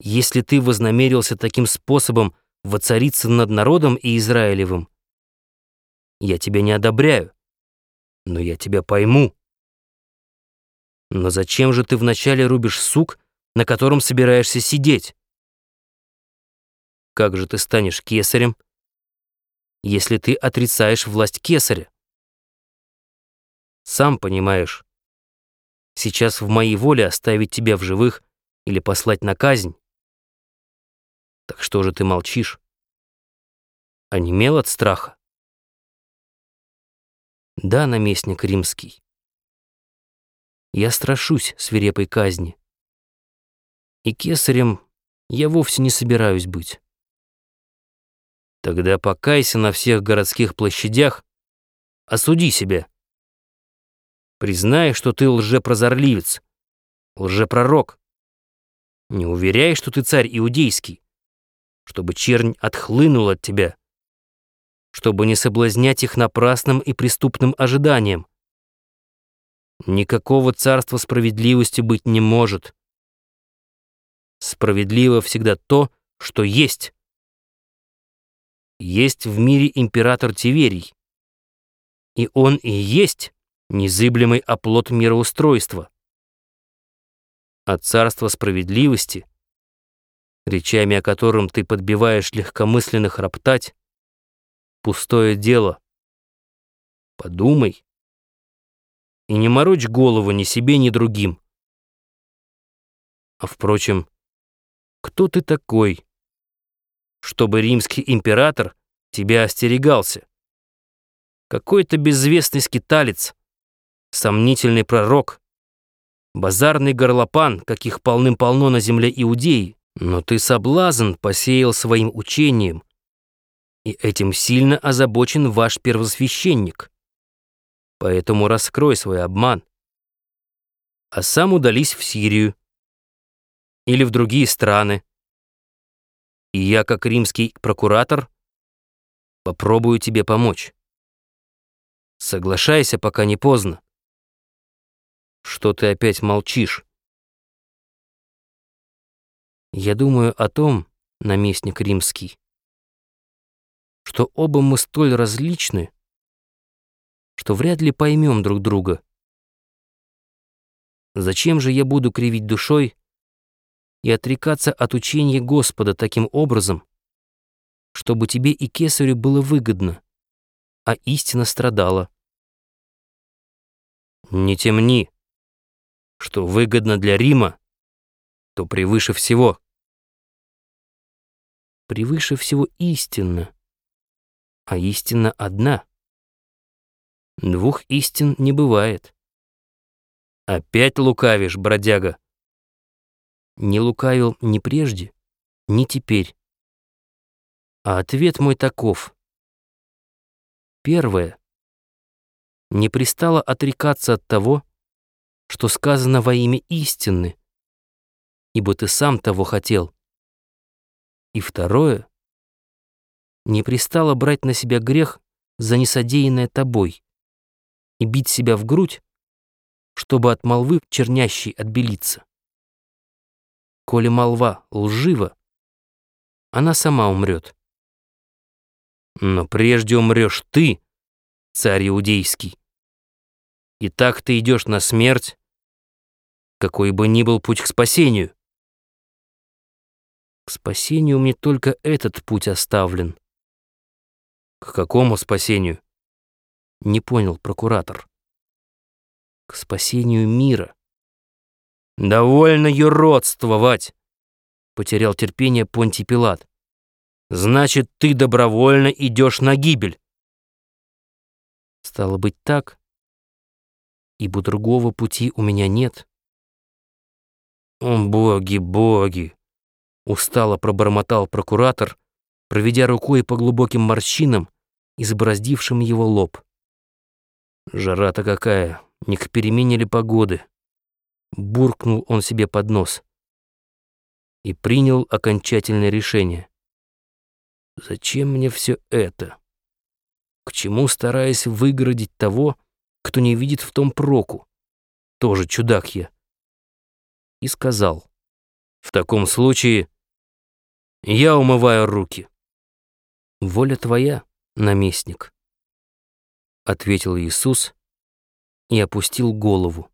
Если ты вознамерился таким способом воцариться над народом и Израилевым, я тебя не одобряю, но я тебя пойму. Но зачем же ты вначале рубишь сук, на котором собираешься сидеть? Как же ты станешь кесарем, если ты отрицаешь власть кесаря? Сам понимаешь, сейчас в моей воле оставить тебя в живых или послать на казнь. Так что же ты молчишь? Онемел от страха? Да, наместник римский. Я страшусь свирепой казни. И кесарем я вовсе не собираюсь быть. Тогда покайся на всех городских площадях, осуди себя. Признай, что ты лжепрозорливец, лжепророк. Не уверяй, что ты царь иудейский, чтобы чернь отхлынула от тебя, чтобы не соблазнять их напрасным и преступным ожиданием. Никакого царства справедливости быть не может. Справедливо всегда то, что есть. Есть в мире император Тиверий, и он и есть незыблемый оплот мироустройства. А царство справедливости, речами о котором ты подбиваешь легкомысленных роптать, пустое дело. Подумай и не морочь голову ни себе, ни другим. А впрочем, кто ты такой, чтобы римский император тебя остерегался? Какой-то безвестный скиталец, сомнительный пророк, базарный горлопан, каких полным-полно на земле Иудеи. Но ты соблазн посеял своим учением, и этим сильно озабочен ваш первосвященник. Поэтому раскрой свой обман, а сам удались в Сирию или в другие страны. И я, как римский прокуратор, попробую тебе помочь. Соглашайся, пока не поздно. Что ты опять молчишь? Я думаю о том, наместник римский, что оба мы столь различны, что вряд ли поймем друг друга. Зачем же я буду кривить душой и отрекаться от учения Господа таким образом, чтобы тебе и кесарю было выгодно, а истина страдала? Не темни, что выгодно для Рима, то превыше всего. Превыше всего истина, а истина одна. Двух истин не бывает. Опять лукавишь, бродяга. Не лукавил ни прежде, ни теперь. А ответ мой таков. Первое. Не пристало отрекаться от того, что сказано во имя истины, ибо ты сам того хотел. И второе. Не пристало брать на себя грех за несодеянное тобой и бить себя в грудь, чтобы от молвы чернящей отбелиться. Коли молва лжива, она сама умрет. Но прежде умрешь ты, царь иудейский. И так ты идешь на смерть, какой бы ни был путь к спасению. К спасению мне только этот путь оставлен. К какому спасению? Не понял прокуратор. К спасению мира. Довольно юродствовать, потерял терпение Понтий Пилат. Значит, ты добровольно идешь на гибель. Стало быть так, ибо другого пути у меня нет. О, боги, боги! Устало пробормотал прокуратор, проведя рукой по глубоким морщинам, избороздившим его лоб. Жара-то какая, не к перемене ли погоды? Буркнул он себе под нос и принял окончательное решение. Зачем мне все это? К чему стараясь выгородить того, кто не видит в том проку? Тоже чудак я. И сказал: в таком случае Я умываю руки». «Воля твоя, наместник», — ответил Иисус и опустил голову.